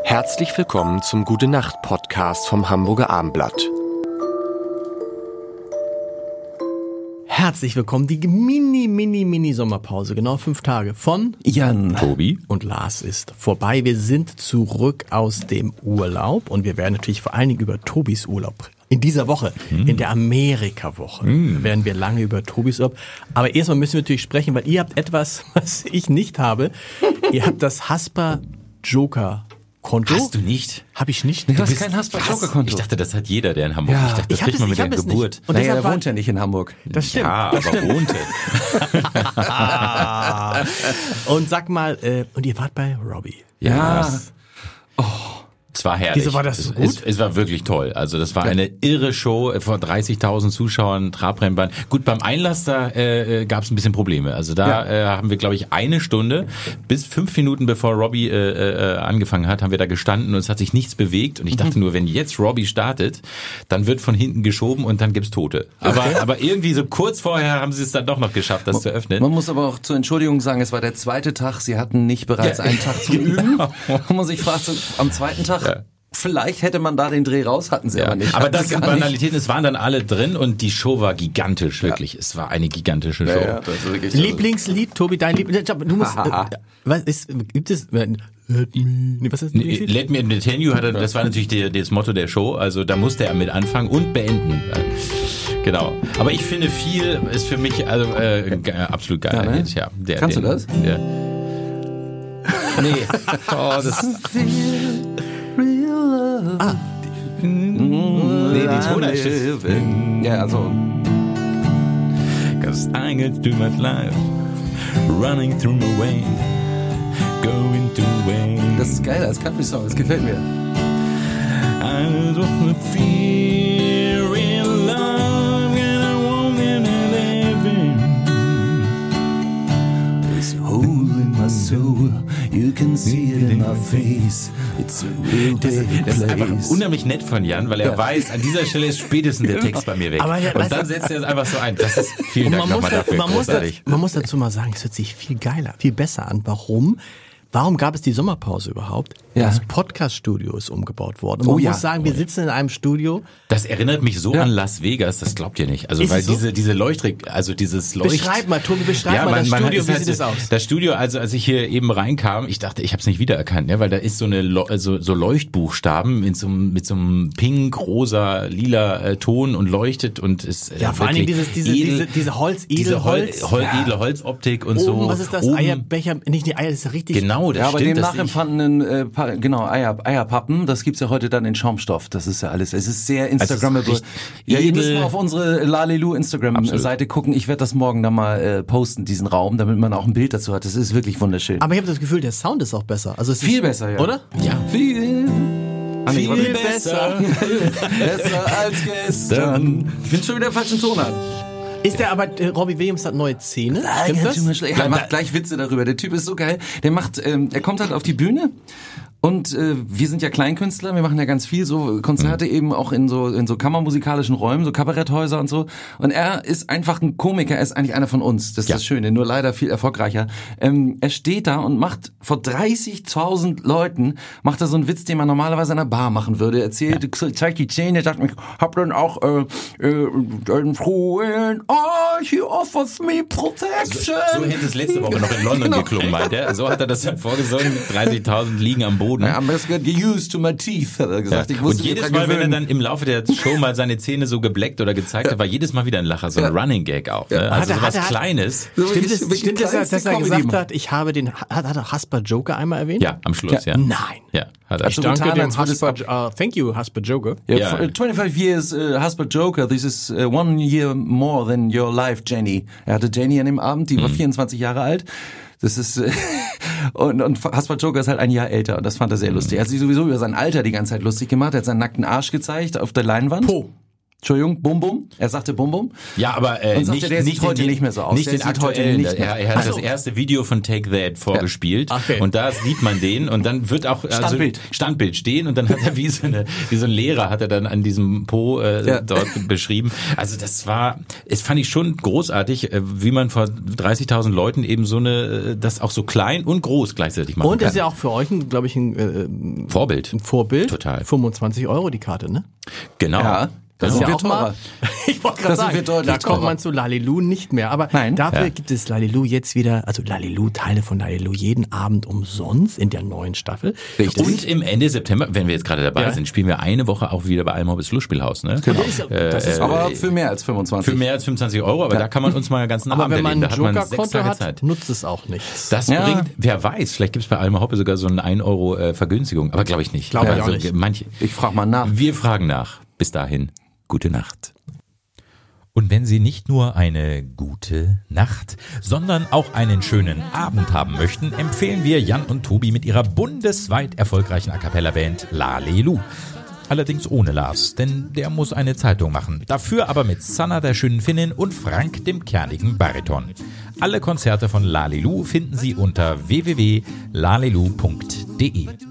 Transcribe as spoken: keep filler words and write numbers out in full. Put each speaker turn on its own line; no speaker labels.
Herzlich willkommen zum Gute-Nacht-Podcast vom Hamburger Abendblatt.
Herzlich willkommen, die mini, mini, mini Sommerpause, genau fünf Tage von
Jan,
Tobi und Lars ist vorbei. Wir sind zurück aus dem Urlaub und wir werden natürlich vor allen Dingen über Tobis Urlaub in dieser Woche, hm. in der Amerika-Woche, hm. werden wir lange über Tobis Urlaub. Aber erstmal müssen wir natürlich sprechen, weil ihr habt etwas, was ich nicht habe. Ihr habt das Hasper-Joker Konto?
Hast du nicht?
Habe ich nicht.
Du, du hast kein Hasper-Joker-Konto.
Ich dachte, das hat jeder, der in Hamburg
ja.
ist. Ich dachte, das
ich
kriegt man
es,
mit der Geburt.
Nicht. Und
naja, er
war,
wohnt ja nicht in Hamburg.
Das stimmt.
Ja,
das
aber
stimmt.
wohnte.
Und sag mal, äh, und ihr wart bei Robbie.
Ja.
ja.
Oh. Es war herrlich.
Wieso war das so
es,
gut?
Es, es war wirklich toll. Also das war eine irre Show vor dreißigtausend Zuschauern, Trabrennbahn. Gut, beim Einlass da äh, gab es ein bisschen Probleme. Also da ja. äh, haben wir, glaube ich, eine Stunde bis fünf Minuten bevor Robbie äh, äh, angefangen hat, haben wir da gestanden und es hat sich nichts bewegt. Und ich dachte nur, wenn jetzt Robbie startet, dann wird von hinten geschoben und dann gibt's Tote. Aber, okay. aber irgendwie so kurz vorher haben sie es dann doch noch geschafft, das
man,
zu öffnen.
Man muss aber auch zur Entschuldigung sagen, es war der zweite Tag. Sie hatten nicht bereits ja. einen Tag zum Üben. Und man sich fragt, so, am zweiten Tag... Ja. Vielleicht hätte man da den Dreh raus, hatten sie ja, aber nicht.
Aber das sind Banalitäten, es waren dann alle drin und die Show war gigantisch, wirklich. Ja. Es war eine gigantische Show. Ja, ja,
das ist wirklich
Lieblingslied, Tobi, dein Lieblingslied. Du musst, äh, was ist, gibt es, Let me, nee, was ist das?
Let me entertain you, hatte, das war natürlich die, das Motto der Show, also da musste er mit anfangen und beenden. Genau. Aber ich finde, viel ist für mich also äh, absolut geil.
Ja, ne?
ja, der,
Kannst
den,
du das?
Der, nee. Oh, das
Ah.
Nee, die Tonart.
Ja, also.
Cause I get too much life running through my way, going to way.
Das ist geil als Country-Song, das gefällt mir.
I just wanna feel real love and I want to live in.
There's a hole in my soul, you can see it in my face. It's a real
das,
big
das ist einfach
place.
unheimlich nett von Jan, weil er ja. weiß, an dieser Stelle ist spätestens der Text bei mir weg.
Aber ja,
und dann setzt er es einfach so ein. Das ist vielen Dank nochmal dafür.
Man muss, da, man muss dazu mal sagen, es hört sich viel geiler, viel besser an. Warum? Warum gab es die Sommerpause überhaupt?
Ja.
Das Podcast-Studio ist umgebaut worden. Und
oh
man
ja.
muss sagen, wir sitzen in einem Studio.
Das erinnert mich so ja. an Las Vegas, das glaubt ihr nicht. Also
ist
weil
so?
diese diese Leuchtrig, also dieses Leucht.
Beschreib mal, Tobi, beschreib
ja,
mal
man,
das
man
Studio,
hat,
wie
halt
sieht es
so,
aus?
Das Studio, also als ich hier eben reinkam, ich dachte, ich habe es nicht wiedererkannt, ne, weil da ist so eine so, so Leuchtbuchstaben mit so mit so einem pink, rosa, lila äh, Ton und leuchtet und ist äh,
ja vor allem dieses diese
edel,
diese diese Holz
diese
Edelholz,
Hol, Hol,
ja.
edle Holzoptik und
Oben,
so.
was ist das?
Oben,
Eierbecher, nicht die Eier, das ist richtig.
Genau, das
ja, aber
stimmt.
dem nachempfundenen äh, pa- genau Eier, Eierpappen, das gibt's ja heute dann in Schaumstoff. Das ist ja alles. Es ist sehr Instagrammable.
Also
ja, ihr
edel.
müsst mal auf unsere Lalelu Instagram-Seite gucken. Ich werde das morgen dann mal äh, posten, diesen Raum, damit man auch ein Bild dazu hat. Das ist wirklich wunderschön.
Aber ich habe das Gefühl, der Sound ist auch besser. Also es
viel
ist,
besser, ja.
Oder?
Ja.
Viel.
Viel
Viel
besser.
Besser als gestern. Ich bin schon wieder falschen Ton an.
Ist der aber, äh, Robbie Williams hat neue Zähne? Stimmt das?
Ja, er macht gleich Witze darüber. Der Typ ist so geil. Der macht, ähm, er kommt halt auf die Bühne. Und äh, wir sind ja Kleinkünstler, wir machen ja ganz viel so Konzerte mhm. eben auch in so in so kammermusikalischen Räumen, so Kabaretthäuser und so. Und er ist einfach ein Komiker, er ist eigentlich einer von uns. Das ist ja. das Schöne, nur leider viel erfolgreicher. Ähm, er steht da und macht vor dreißigtausend Leuten, macht er so einen Witz, den man normalerweise in einer Bar machen würde. Er erzählt, ja. zeigt die Zähne, sagt, ich hab dann auch äh, äh, einen frohen, oh, he offers me protection.
So, so hätte es letzte Woche noch in London genau. geklungen, meint er. So hat er das dann vorgesungen, dreißigtausend liegen am Boden.
I must get used to my teeth, hat er gesagt.
Ja.
Ich
und jedes Mal, gewöhnen. wenn er dann im Laufe der Show mal seine Zähne so gebleckt oder gezeigt hat, war jedes Mal wieder ein Lacher, so ein ja. Running Gag auch. Ne?
Ja.
Also
hat er,
sowas
hat er,
Kleines.
So stimmt es, stimmt es dass er gesagt hat, ich habe den, hat, hat er Hasper Joker einmal erwähnt?
Ja, am Schluss, ja. ja.
Nein.
Ja, hat er.
Ich danke getan, dem Hasper, uh, thank you, Hasper Joker.
Yeah, yeah. twenty-five years uh, Hasper Joker, this is uh, one year more than your life, Jenny. Er hatte Jenny an dem Abend, die mhm. war vierundzwanzig Jahre alt. Das ist äh, und, und Hasper Joker ist halt ein Jahr älter und das fand er sehr lustig. Er hat sich sowieso über sein Alter die ganze Zeit lustig gemacht. Er hat seinen nackten Arsch gezeigt auf der Leinwand.
Po.
Entschuldigung, Bum Bum. Er sagte Bum Bum.
Ja, aber äh,
Und sagte,
nicht,
der sieht
nicht
heute
den,
nicht mehr so aus.
Nicht
Der
den
sieht heute
aktuellen.
nicht mehr-
er, er hat
Ach so.
das erste Video von Take That vorgespielt
Okay.
und da sieht man den und dann wird auch also
Standbild.
Standbild stehen und dann hat er wie so, eine, wie so ein Lehrer hat er dann an diesem Po äh,
Ja.
dort beschrieben. Also das war, es fand ich schon großartig, äh, wie man vor dreißigtausend Leuten eben so eine, äh, das auch so klein und groß gleichzeitig machen
Und
kann.
ist ja auch für euch, glaube ich, ein, äh,
Vorbild.
ein Vorbild.
Total.
fünfundzwanzig Euro die Karte, ne?
Genau.
Ja.
Das
sind
ist ja
wir
auch mal,
teurer.
ich wollte gerade
Das sind
sagen,
wir deutlich
da kommt
teurer.
man zu Lalilu nicht mehr. Aber
Nein.
dafür
Ja.
gibt es Lalilu jetzt wieder, also Lalilu, Teile von Lalilu jeden Abend umsonst in der neuen Staffel.
Richtig.
Und im Ende September, wenn wir jetzt gerade dabei
Ja.
sind, spielen wir eine Woche auch wieder bei Almhobbes Lustspielhaus. Ne?
Genau. Das ist, das ist
Aber für mehr als fünfundzwanzig.
Für mehr als fünfundzwanzig Euro, aber da kann man uns mal einen ganzen
aber
Abend
wenn man
erleben.
ein
Da hat man sechs
Joker-Konto
Tage
hat,
Zeit.
nutzt es auch nichts.
Das
Ja.
bringt, wer weiß, vielleicht gibt's bei Alma Hoppe sogar so eine ein Euro äh, Vergünstigung, aber glaube ich nicht.
Glaube ich
also,
auch nicht.
Manche.
Ich frage mal nach.
Wir fragen nach. Bis dahin, gute Nacht.
Und wenn Sie nicht nur eine gute Nacht, sondern auch einen schönen Abend haben möchten, empfehlen wir Jan und Tobi mit ihrer bundesweit erfolgreichen A-Cappella-Band Lalilu. Allerdings ohne Lars, denn der muss eine Zeitung machen. Dafür aber mit Sanna, der schönen Finnin, und Frank, dem kernigen Bariton. Alle Konzerte von Lalilu finden Sie unter w w w punkt lalilu punkt de.